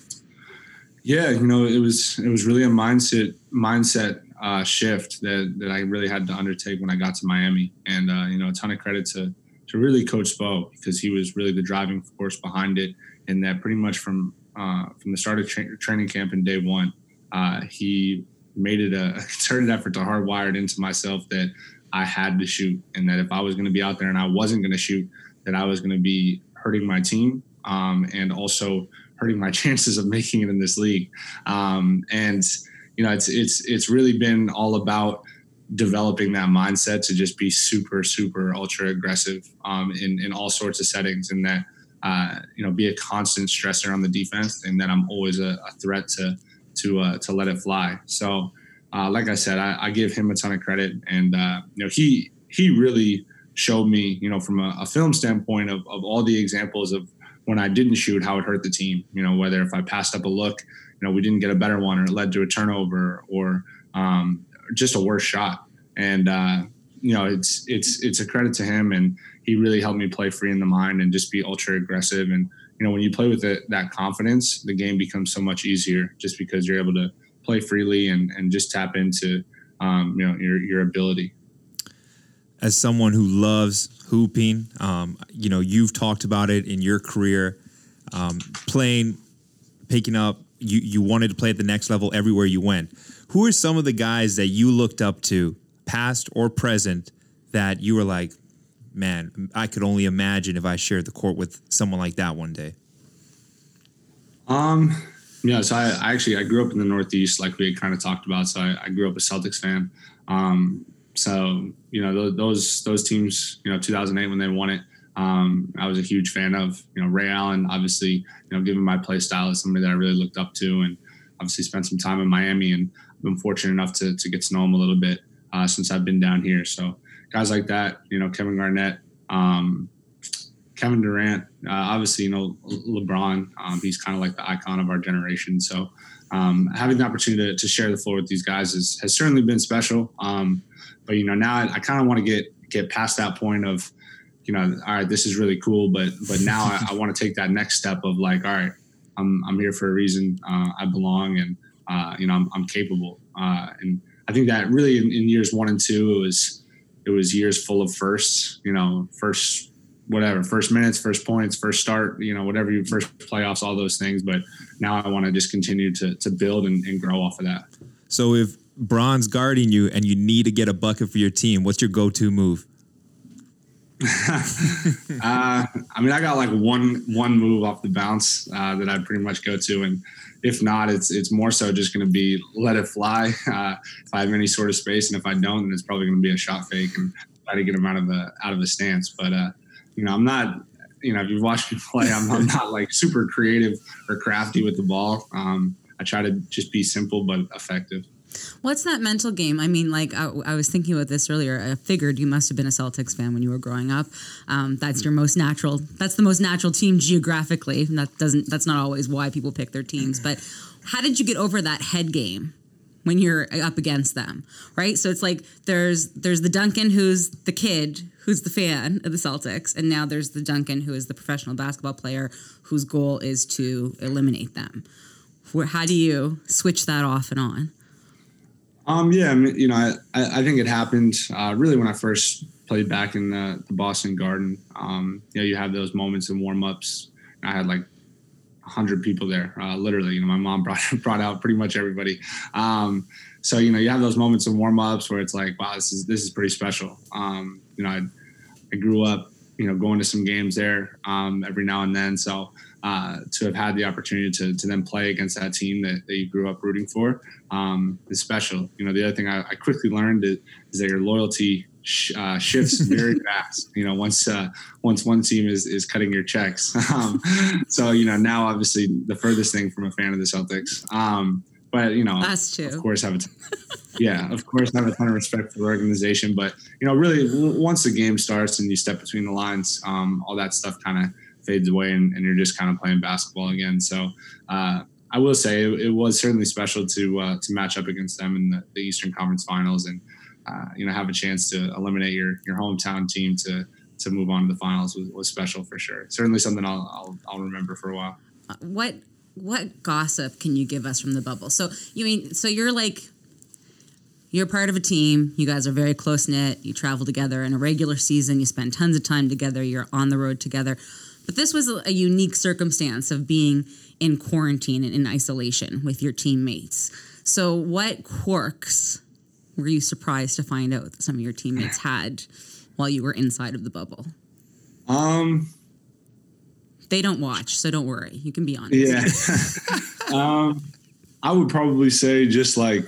Yeah, you know, it was it was really a mindset mindset uh, shift that, that I really had to undertake when I got to Miami. And, uh, you know, a ton of credit to to really Coach Spo, because he was really the driving force behind it. And that pretty much from uh, from the start of tra- training camp in day one, uh, he made it a concerted effort to hardwire it into myself that I had to shoot, and that if I was going to be out there and I wasn't going to shoot, that I was going to be hurting my team um, and also hurting my chances of making it in this league. Um, and you know, it's it's it's really been all about developing that mindset to just be super, super ultra aggressive um, in, in all sorts of settings, and that, uh, you know, be a constant stressor on the defense, and that I'm always a, a threat to, to, uh, to let it fly. So, uh, like I said, I, I give him a ton of credit, and, uh, you know, he, he really showed me, you know, from a, a film standpoint of, of all the examples of when I didn't shoot, how it hurt the team, you know, whether if I passed up a look, you know, we didn't get a better one, or it led to a turnover, or, um, just a worse shot. And, uh, you know, it's, it's, it's a credit to him, and he really helped me play free in the mind and just be ultra aggressive. And, you know, when you play with it, that confidence, the game becomes so much easier, just because you're able to play freely and, and just tap into, um, you know, your, your ability. As someone who loves hooping, um, you know, you've talked about it in your career, um, playing, picking up, you, you wanted to play at the next level everywhere you went. Who are some of the guys that you looked up to, past or present, that you were like, man, I could only imagine if I shared the court with someone like that one day? Um, yeah, so I, I actually, I grew up in the Northeast, like we had kind of talked about. So I, I grew up a Celtics fan. Um, so, you know, those, those, those teams, you know, two thousand eight when they won it, um, I was a huge fan of. You know, Ray Allen, obviously, you know, given my play style, is somebody that I really looked up to, and obviously spent some time in Miami, and I've been fortunate enough to, to get to know him a little bit uh, since I've been down here. So guys like that, you know, Kevin Garnett, um, Kevin Durant, uh, obviously, you know, LeBron, um, he's kind of like the icon of our generation. So um, having the opportunity to, to share the floor with these guys is, has certainly been special. Um, but, you know, now I, I kind of want to get get past that point of, you know, all right, this is really cool. But but now I, I want to take that next step of like, all right, I'm, I'm here for a reason. Uh, I belong and, uh, you know, I'm, I'm capable. Uh, and I think that really in, in years one and two, it was it was years full of firsts, you know, first whatever, first minutes, first points, first start, you know, whatever you first playoffs, all those things. But now I want to just continue to to build and, and grow off of that. So if Bron's guarding you and you need to get a bucket for your team, what's your go-to move? uh, I mean, I got like one one move off the bounce uh, that I pretty much go to, and if not, it's it's more so just going to be let it fly. Uh, if I have any sort of space, and if I don't, then it's probably going to be a shot fake and try to get him out of the out of the stance. But uh, you know, I'm not. You know, if you've watched me play, I'm, I'm not like super creative or crafty with the ball. Um, I try to just be simple but effective. What's that mental game? I mean, like I, I was thinking about this earlier. I figured you must have been a Celtics fan when you were growing up. Um, that's your most natural. That's the most natural team geographically. And that doesn't. That's not always why people pick their teams. But how did you get over that head game when you're up against them? Right. So it's like there's there's the Duncan who's the kid who's the fan of the Celtics, and now there's the Duncan who is the professional basketball player whose goal is to eliminate them. How do you switch that off and on? Um, yeah, I mean, you know, I, I think it happened uh, really when I first played back in the, the Boston Garden. Um, you know, you have those moments in warm-ups. I had like one hundred people there, uh, literally. You know, my mom brought brought out pretty much everybody. Um, so, you know, you have those moments in warm-ups where it's like, wow, this is this is pretty special. Um, you know, I, I grew up, you know, going to some games there um, every now and then. So uh, to have had the opportunity to to then play against that team that, that you grew up rooting for um, is special. You know, the other thing I, I quickly learned is, is that your loyalty sh- uh, shifts very fast. You know, once uh, once one team is is cutting your checks. Um, so you know, now obviously the furthest thing from a fan of the Celtics. Um, but you know, Us too. of course, have a t- yeah, of course, have a ton of respect for the organization. But you know, really, w- once the game starts and you step between the lines, um, all that stuff kind of fades away, and, and you're just kind of playing basketball again. So uh, I will say it, it was certainly special to uh, to match up against them in the, the Eastern Conference Finals, and uh, you know, have a chance to eliminate your your hometown team to to move on to the finals was, was special for sure. Certainly something I'll, I'll I'll remember for a while. Uh, what what gossip can you give us from the bubble? So you mean so you're like. You're part of a team. You guys are very close-knit. You travel together in a regular season. You spend tons of time together. You're on the road together. But this was a unique circumstance of being in quarantine and in isolation with your teammates. So what quirks were you surprised to find out that some of your teammates had while you were inside of the bubble? Um, They don't watch, so don't worry. You can be honest. Yeah. um, I would probably say just like,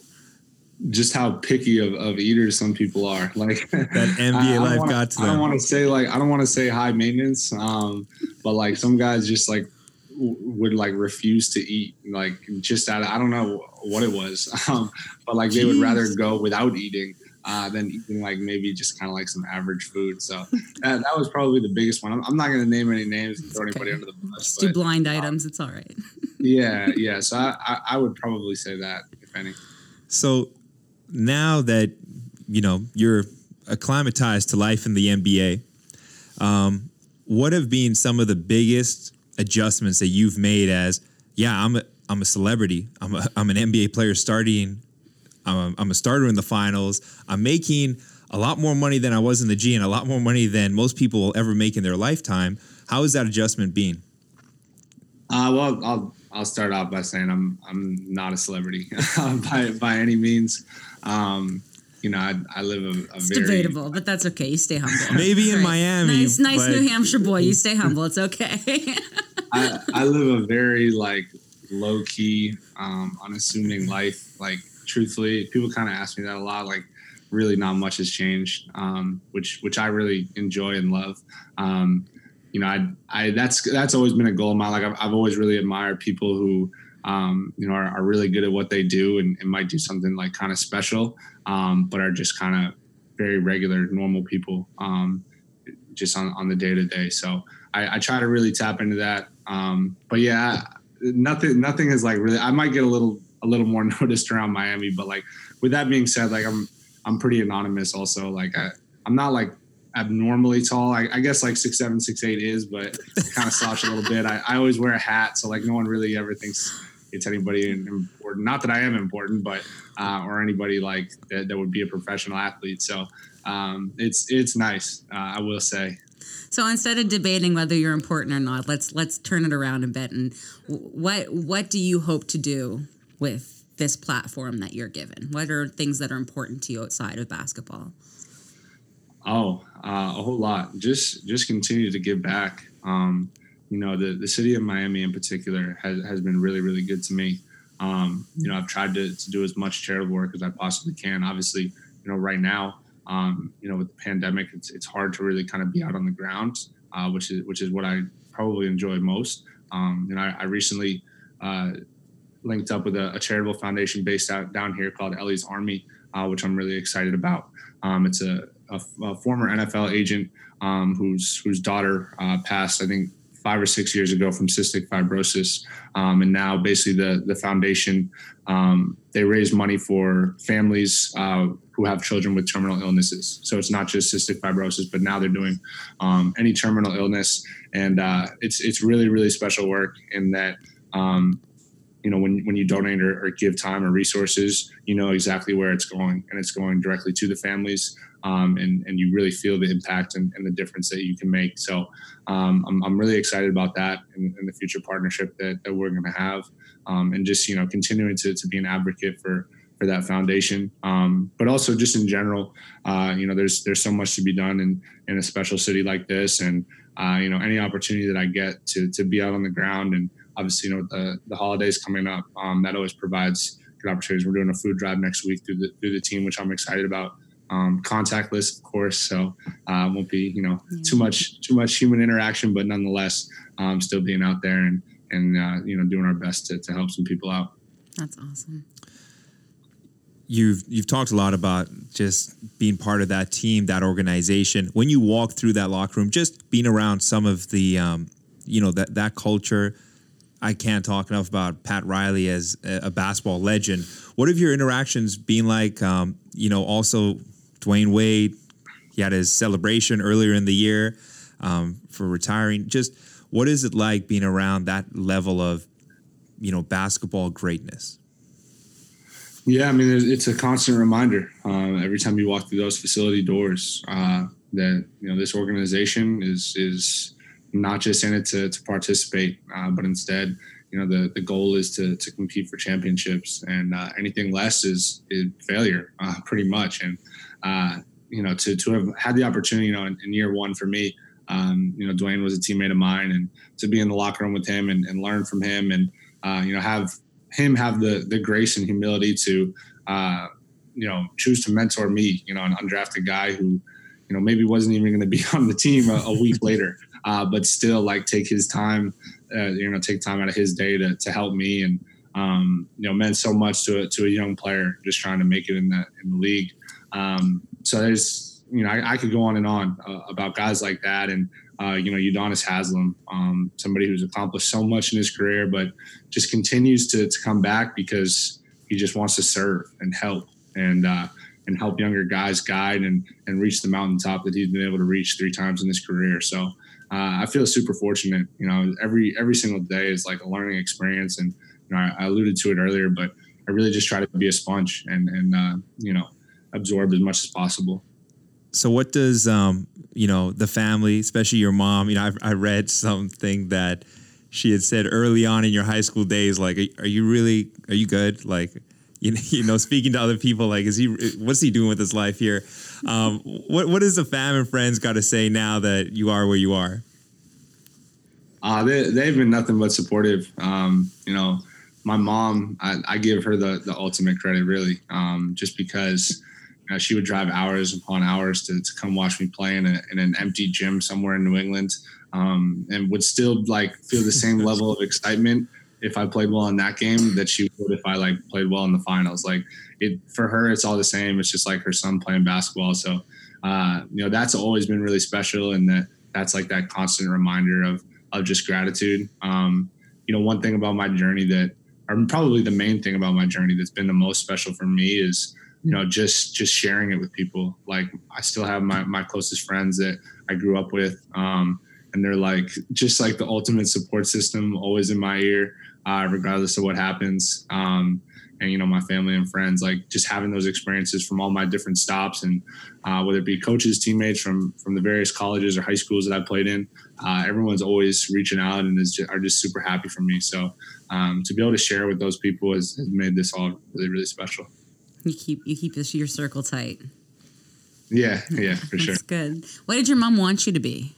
just how picky of, of eaters some people are. Like that N B A life wanna, got to them. I don't want to say like, I don't want to say high maintenance. Um, but like some guys just like w- would like refuse to eat, like just out of, I don't know what it was. Um, but like they would rather go without eating uh, than eating like maybe just kind of like some average food. So that, that was probably the biggest one. I'm, I'm not going to name any names and throw Okay. anybody under the bus. Just but, do blind um, items. It's all right. yeah. Yeah. So I, I, I would probably say that, if any. So now that, you know, you're acclimatized to life in the N B A, um, what have been some of the biggest adjustments that you've made as, yeah, I'm a, I'm a celebrity. I'm a, I'm an N B A player starting. I'm a, I'm a starter in the finals. I'm making a lot more money than I was in the G and a lot more money than most people will ever make in their lifetime. How has that adjustment been? Uh, well, I'll I'll start off by saying I'm I'm not a celebrity by by any means. Um, you know, I, I live a, a It's very debatable, but that's okay. You stay humble. Maybe in Right. Miami. Nice, nice but- New Hampshire boy. You stay humble. It's okay. I, I live a very like low key, um, unassuming life. Like truthfully, people kind of ask me that a lot. Like, really, not much has changed, um, which which I really enjoy and love. Um, you know, I I that's that's always been a goal of mine. Like I've, I've always really admired people who um, you know are, are really good at what they do and, and might do something like kind of special, um, but are just kind of very regular, normal people. Um, just on, on the day to day. So I, I try to really tap into that. Um, but yeah, nothing, nothing is like really, I might get a little, a little more noticed around Miami, but like with that being said, like I'm, I'm pretty anonymous also. Like I, I'm not like abnormally tall. I, I guess like six, seven, six, eight is, but kind of slouch a little bit. I, I always wear a hat. So like no one really ever thinks it's anybody important. Not that I am important, but, uh, or anybody like that, that would be a professional athlete. So um, it's, it's nice. Uh, I will say. So instead of debating whether you're important or not, let's let's turn it around a bit. And what what do you hope to do with this platform that you're given? What are things that are important to you outside of basketball? Oh, uh, a whole lot. Just just continue to give back. Um, you know, the, the city of Miami in particular has, has been really, really good to me. Um, you know, I've tried to, to do as much charitable work as I possibly can. Obviously, you know, right now, Um, you know, with the pandemic, it's it's hard to really kind of be out on the ground, uh, which is which is what I probably enjoy most. Um, you know, I, I recently uh, linked up with a, a charitable foundation based out down here called Ellie's Army, uh, which I'm really excited about. Um, it's a, a, a former N F L agent um, whose whose daughter uh, passed, I think, five or six years ago from cystic fibrosis, um, and now basically the the foundation um, they raise money for families uh, who have children with terminal illnesses. So it's not just cystic fibrosis, but now they're doing um, any terminal illness, and uh, it's it's really really special work in that. Um, you know, when, when you donate or, or give time or resources, you know exactly where it's going, and it's going directly to the families. Um, and, and you really feel the impact and, and the difference that you can make. So um, I'm, I'm really excited about that and, and the future partnership that, that we're going to have, um, and just, you know, continuing to, to be an advocate for, for that foundation. Um, but also just in general, uh, you know, there's, there's so much to be done in, in a special city like this. And, uh, you know, any opportunity that I get to, to be out on the ground, and obviously, you know, the, the holidays coming up, um, that always provides good opportunities. We're doing a food drive next week through the, through the team, which I'm excited about. Um, contactless, of course, so uh, won't be, you know, yeah. too much too much human interaction, but nonetheless, um, still being out there and and uh, you know, doing our best to, to help some people out. That's awesome. You've you've talked a lot about just being part of that team, that organization. When you walk through that locker room, just being around some of the, um, you know, that that culture. I can't talk enough about Pat Riley as a basketball legend. What have your interactions been like? Um, you know, also Dwayne Wade, he had his celebration earlier in the year um, for retiring. Just what is it like being around that level of, you know, basketball greatness? Yeah, I mean, it's a constant reminder uh, every time you walk through those facility doors uh, that, you know, this organization is is not just in it to, to participate, uh, but instead, you know, the, the goal is to, to compete for championships, and uh, anything less is, is failure, uh, pretty much. And, uh, you know, to, to have had the opportunity, you know, in, in year one for me, um, you know, Dwayne was a teammate of mine, and to be in the locker room with him and, and learn from him, and, uh, you know, have him have the, the grace and humility to, uh, you know, choose to mentor me, you know, an undrafted guy who, you know, maybe wasn't even going to be on the team a, a week later. Uh, but still, like, take his time, uh, you know, take time out of his day to, to help me, and um, you know, meant so much to a, to a young player just trying to make it in the in the league. Um, so there's, you know, I, I could go on and on uh, about guys like that, and uh, you know, Udonis Haslem, um, somebody who's accomplished so much in his career, but just continues to to come back because he just wants to serve and help, and uh, and help younger guys guide and and reach the mountaintop that he's been able to reach three times in his career. So. Uh, I feel super fortunate. You know, every every single day is like a learning experience, and you know, I, I alluded to it earlier, but I really just try to be a sponge and and uh, you know, absorb as much as possible. So, what does um, you know, the family, especially your mom? You know, I, I read something that she had said early on in your high school days, like, "Are you really? Are you good?" Like, you know, you know, speaking to other people, like, is he? What's he doing with his life here? Um, what what does the fam and friends got to say now that you are where you are? Uh, they they've been nothing but supportive. Um, you know, my mom, I, I give her the the ultimate credit, really, um, just because you know, she would drive hours upon hours to, to come watch me play in, a, in an empty gym somewhere in New England, um, and would still like feel the same level of excitement if I played well in that game that she would if I like played well in the finals. Like it for her, it's all the same. It's just like her son playing basketball. So uh, you know, that's always been really special. And that that's like that constant reminder of, of just gratitude. Um, you know, one thing about my journey that, or probably the main thing about my journey that's been the most special for me is, you know, just, just sharing it with people. Like I still have my, my closest friends that I grew up with. Um, and they're like, just like the ultimate support system, always in my ear, uh, regardless of what happens. Um, and, you know, my family and friends, like just having those experiences from all my different stops and uh, whether it be coaches, teammates from, from the various colleges or high schools that I played in, uh, everyone's always reaching out and is just, are just super happy for me. So um, to be able to share with those people has, has made this all really, really special. You keep, you keep this, your circle tight. Yeah. Yeah, for sure. That's good. What did your mom want you to be?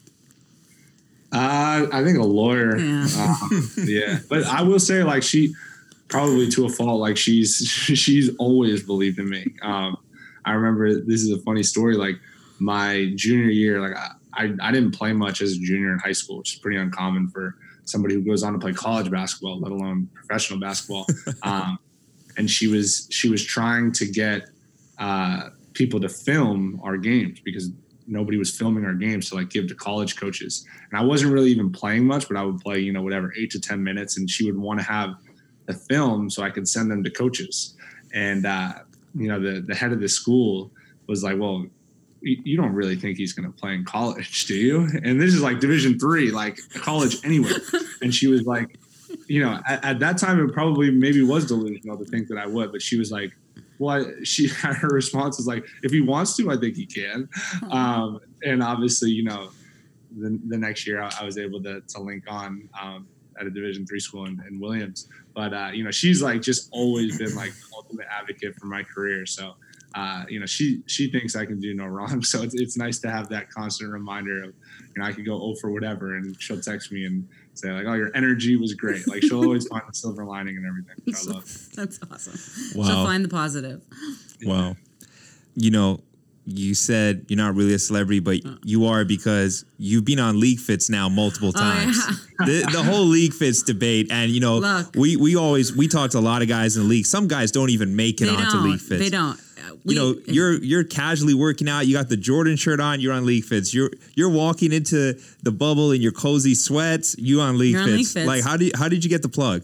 Uh, I think a lawyer. Yeah. Uh, yeah. But I will say, like, she probably to a fault, like she's, she's always believed in me. Um, I remember, this is a funny story. Like my junior year, like I, I, I didn't play much as a junior in high school, which is pretty uncommon for somebody who goes on to play college basketball, let alone professional basketball. Um, and she was, she was trying to get, uh, people to film our games because nobody was filming our games to like give to college coaches. And I wasn't really even playing much, but I would play, you know, whatever, eight to ten minutes. And she would want to have the film so I could send them to coaches. And, uh, you know, the, the head of the school was like, well, you, you don't really think he's going to play in college, do you? And this is like Division three, like college anywhere. And she was like, you know, at, at that time, it probably maybe was delusional to think that I would, but she was like, well, she had her response was like, if he wants to, I think he can. Um, and obviously, you know, the, the next year I, I was able to, to link on um, at a Division three school in, in Williams. But, uh, you know, she's like just always been like the ultimate advocate for my career. So, uh, you know, she she thinks I can do no wrong. So it's, it's nice to have that constant reminder of, you know, I could go oh for whatever and she'll text me and say like, oh, your energy was great. Like she'll always find the silver lining and everything, which I love. That's awesome. Wow. She'll find the positive. Wow. You know, you said you're not really a celebrity, but you are because you've been on League Fits now multiple times. Oh, yeah. the, the whole League Fits debate. And, you know, Look. we, we always, we talk to a lot of guys in the league. Some guys don't even make it They onto don't. League Fits. They don't. We, You know, you're you're casually working out. You got the Jordan shirt on. You're on League Fits. You're you're walking into the bubble in your cozy sweats. You on League You're on Fits. League Fits. Like how did how did you get the plug?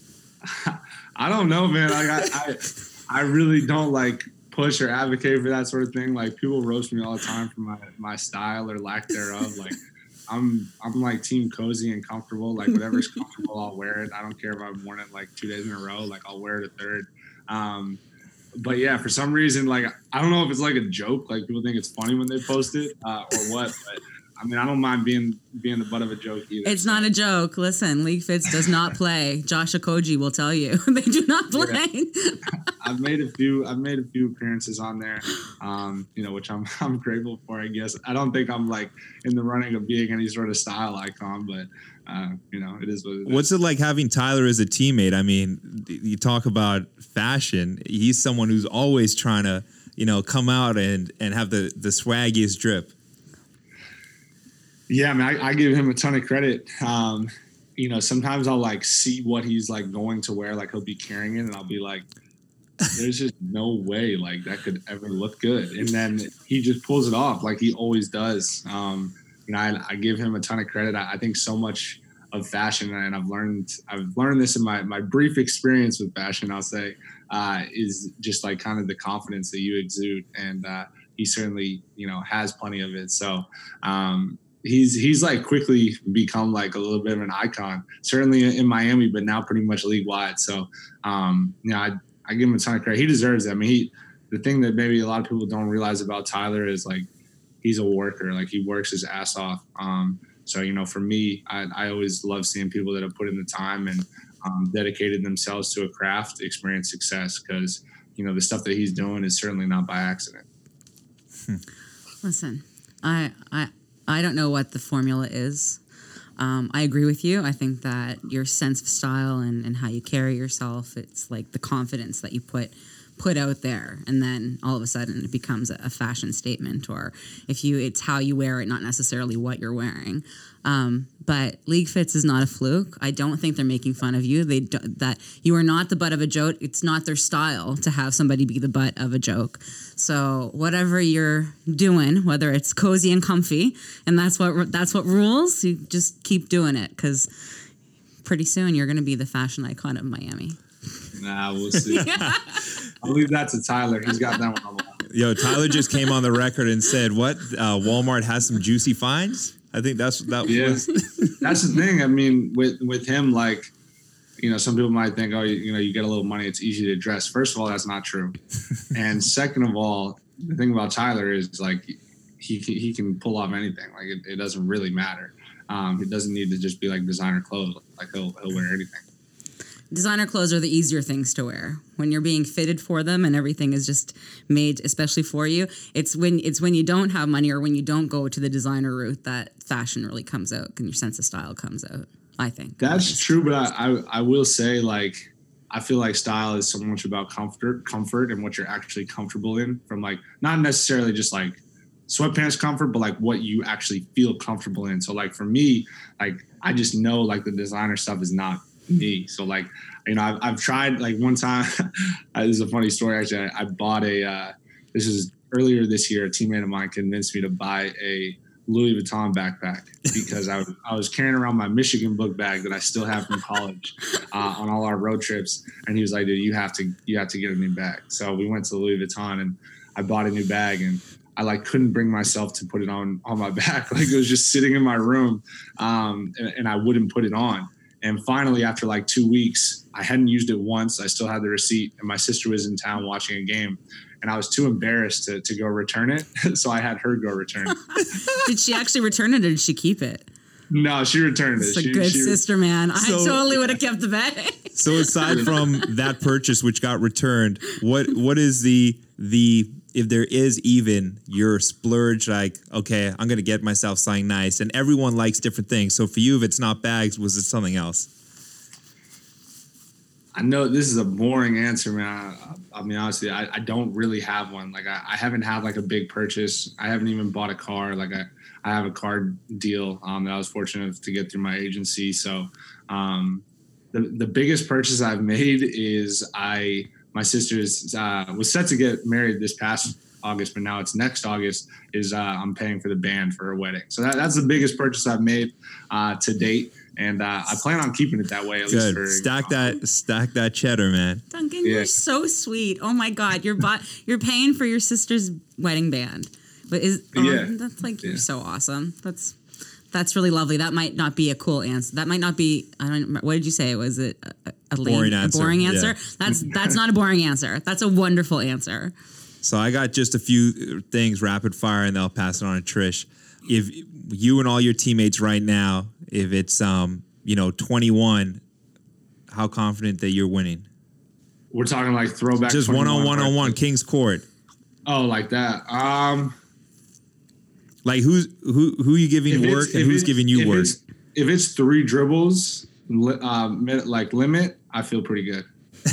I don't know, man. Like I, I, I really don't like push or advocate for that sort of thing. Like people roast me all the time for my, my style or lack thereof. Like I'm I'm like team cozy and comfortable. Like whatever's comfortable, I'll wear it. I don't care if I've worn it like two days in a row. Like I'll wear it a third. Um, but yeah, for some reason, like I don't know if it's like a joke. Like people think it's funny when they post it uh, or what. But I mean, I don't mind being being the butt of a joke either. It's not a joke. Listen, League Fits does not play. Josh Okoji will tell you they do not play. Yeah. I've made a few. I've made a few appearances on there, um, you know, which I'm I'm grateful for. I guess I don't think I'm like in the running of being any sort of style icon, but uh, you know, it is what it is. What's it like having Tyler as a teammate? I mean, you talk about fashion. He's someone who's always trying to, you know, come out and and have the the swaggiest drip. Yeah, I mean, I, I give him a ton of credit. Um, you know, sometimes I'll like see what he's like going to wear, like he'll be carrying it, and I'll be like, "There's just no way like that could ever look good." And then he just pulls it off, like he always does. Um, you know, I, I give him a ton of credit. I, I think so much of fashion, and I've learned I've learned this in my my brief experience with fashion. I'll say uh, is just like kind of the confidence that you exude, and uh, he certainly you know has plenty of it. So. Um, He's he's like quickly become like a little bit of an icon, certainly in Miami, but now pretty much league wide. So, um, you know, I, I give him a ton of credit. He deserves it. I mean, he, the thing that maybe a lot of people don't realize about Tyler is like he's a worker. Like he works his ass off. Um, so, you know, for me, I, I always love seeing people that have put in the time and um, dedicated themselves to a craft, experience success, because, you know, the stuff that he's doing is certainly not by accident. Listen, I I. I don't know what the formula is. Um, I agree with you. I think that your sense of style and, and how you carry yourself, it's like the confidence that you put put out there, and then all of a sudden it becomes a, a fashion statement, or if you, it's how you wear it, not necessarily what you're wearing. Um, but League Fits is not a fluke. I don't think they're making fun of you. They do, that you are not the butt of a joke. It's not their style to have somebody be the butt of a joke. So whatever you're doing, whether it's cozy and comfy, and that's what that's what rules, you just keep doing it, because pretty soon you're going to be the fashion icon of Miami. Nah, we'll see. I'll leave that to Tyler. He's got that one on the line. Yo, Tyler just came on the record and said, what? Uh, Walmart has some juicy finds? I think that's that yeah. was. That's the thing. I mean, with with him, like, you know, some people might think, oh, you, you know, you get a little money, it's easy to dress. First of all, that's not true. And second of all, the thing about Tyler is, like, he he can pull off anything. Like, it, it doesn't really matter. Um, it doesn't need to just be like designer clothes. Like, he'll he'll wear anything. Designer clothes are the easier things to wear when you're being fitted for them, and everything is just made especially for you. It's when it's when you don't have money, or when you don't go to the designer route, that fashion really comes out and your sense of style comes out, I think. That's true, but I, I, I will say, like, I feel like style is so much about comfort, comfort and what you're actually comfortable in, from, like, not necessarily just like sweatpants comfort, but like what you actually feel comfortable in. So, like, for me, like, I just know, like, the designer stuff is not me. So, like, you know, I've, I've tried, like, one time, this is a funny story, actually. I, I bought a, uh, this is earlier this year, a teammate of mine convinced me to buy a Louis Vuitton backpack because I, I was carrying around my Michigan book bag that I still have from college uh, on all our road trips. And he was like, dude, you have to, you have to get a new bag. So we went to Louis Vuitton and I bought a new bag, and I, like, couldn't bring myself to put it on, on my back. Like, it was just sitting in my room um, and, and I wouldn't put it on. And finally, after like two weeks, I hadn't used it once. I still had the receipt, and my sister was in town watching a game, and I was too embarrassed to, to go return it. So I had her go return it. Did she actually return it, or did she keep it? No, she returned it. It's a she, good she, sister, man. I So- totally would have kept the bag. So aside from that purchase, which got returned, what what is the the if there is even your splurge, like, okay, I'm gonna get myself something nice, and everyone likes different things. So for you, if it's not bags, was it something else? I know this is a boring answer, man. I, I mean, honestly, I, I don't really have one. Like, I, I haven't had like a big purchase. I haven't even bought a car. Like, I, I have a car deal um, that I was fortunate to get through my agency. So um, the the biggest purchase I've made is I my sister's uh, was set to get married this past August, but now it's next August. Is uh, I'm paying for the band for her wedding. So that, that's the biggest purchase I've made uh, to date. And uh, I plan on keeping it that way. At Good. least for, Stack um, that stack that cheddar, man. Duncan, Yeah. you're so sweet. Oh my God, you're bu- you're paying for your sister's wedding band. But is oh, Yeah. that's like you're Yeah. so awesome. That's that's really lovely. That might not be a cool answer. That might not be. I don't. remember- What did you say? Was it a, a, lame, Boring a answer, boring yeah. answer? That's that's not a boring answer. That's a wonderful answer. So I got just a few things rapid fire, and then I'll pass it on to Trish. If you and all your teammates right now, if it's um you know twenty-one, how confident that you're winning? We're talking like throwback. Just one on twenty-one, one on right? one, King's Court. Oh, like that. Um, Like who's who who you giving if it's- work and if who's it's- giving you if work? It's, if it's three dribbles, li- uh, minute, like limit, I feel pretty good.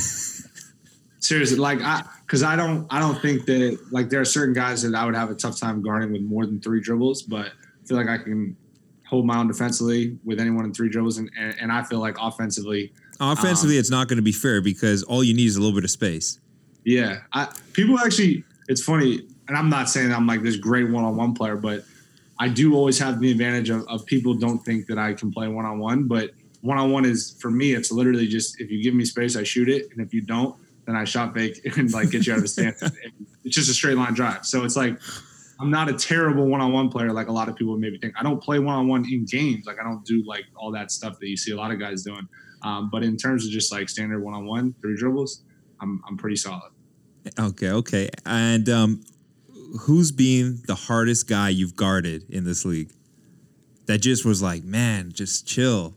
Seriously, like I, because I don't, I don't think that like there are certain guys that I would have a tough time guarding with more than three dribbles, but I feel like I can hold my own defensively with anyone in three dribbles, and and, and I feel like offensively, Offensively, um, it's not going to be fair because all you need is a little bit of space. yeah, I, people actually, it's funny, and I'm not saying I'm like this great one-on-one player, but I do always have the advantage of, of people don't think that I can play one-on-one, but one-on-one is, for me, it's literally just, if you give me space, I shoot it, and if you don't, then I shot fake and like get you out of the stance. It's just a straight line drive. So it's like, I'm not a terrible one-on-one player like a lot of people maybe think. I don't play one-on-one in games. Like I don't do like all that stuff that you see a lot of guys doing. Um, but in terms of just like standard one-on-one, three dribbles, I'm I'm pretty solid. Okay, okay. And um, who's been the hardest guy you've guarded in this league? That just was like, man, just chill.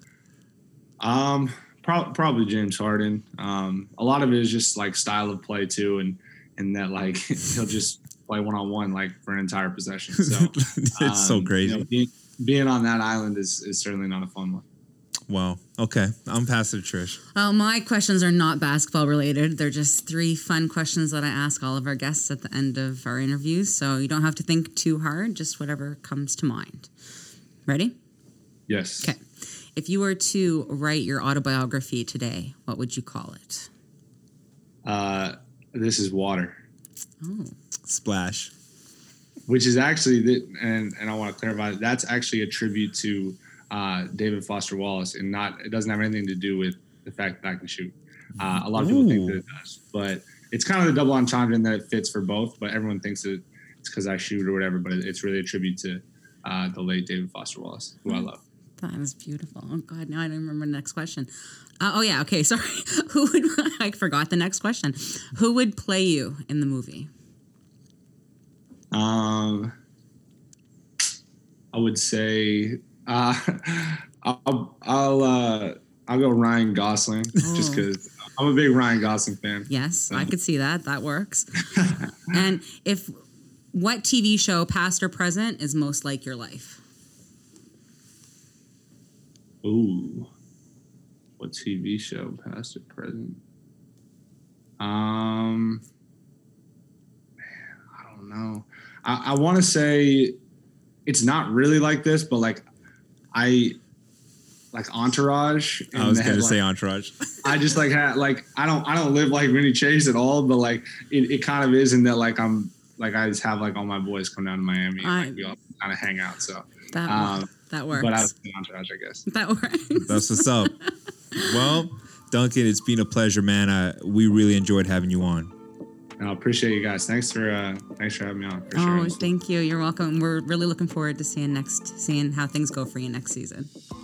Um, pro- probably James Harden. Um, a lot of it is just like style of play too, and and that like he'll just play one-on-one like for an entire possession. So It's so um, crazy. You know, being, being on that island is is certainly not a fun one. Wow. Okay. I'm passing to Trish. Well, my questions are not basketball related. They're just three fun questions that I ask all of our guests at the end of our interviews. So you don't have to think too hard, just whatever comes to mind. Ready? Yes. Okay. If you were to write your autobiography today, what would you call it? Uh, this is water. Oh. Splash. Which is actually, the, and and I want to clarify, that's actually a tribute to uh, David Foster Wallace, and not it doesn't have anything to do with the fact that I can shoot. Uh, a lot of people think that it does, but it's kind of the double entendre in that it fits for both. But everyone thinks that it's because I shoot or whatever. But it's really a tribute to uh, the late David Foster Wallace, who I love. That was beautiful. Oh God, now I don't remember the next question. Uh, oh yeah, okay, sorry. Who would I forgot the next question? Who would play you in the movie? Um, I would say uh, I'll I'll uh, I'll go Ryan Gosling Oh. just because I'm a big Ryan Gosling fan. Yes, I could see that. That works. And if what T V show, past or present, is most like your life? Ooh, what T V show, past or present? Um, man, I don't know. I, I want to say it's not really like this, but like I like Entourage. I was and going to like, say Entourage. I just like had like I don't I don't live like Vinny Chase at all, but like it, it kind of is in that like I'm like I just have like all my boys come down to Miami and I- like, we all kind of hang out. So That um, that works. but I was Entourage, I guess. that works. That's what's up. Well, Duncan, it's been a pleasure, man. Uh, we really enjoyed having you on. I appreciate you guys. Thanks for uh, thanks for having me on. For Oh, sure. thank you. You're welcome. We're really looking forward to seeing next, seeing how things go for you next season.